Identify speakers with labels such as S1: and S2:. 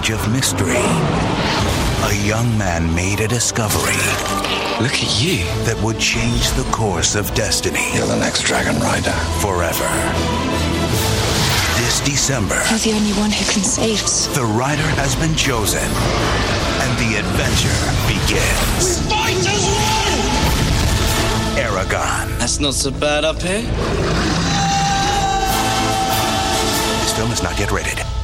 S1: age of mystery, a young man made a discovery.
S2: Look at you.
S1: That would change the course of destiny.
S3: You're the next Dragon Rider.
S1: Forever. This December,
S4: You're the only one who can save us.
S1: the rider has been chosen, and the adventure begins.
S5: Fight as one!
S1: Aragon.
S2: That's not so bad up here.
S1: This film is not yet rated.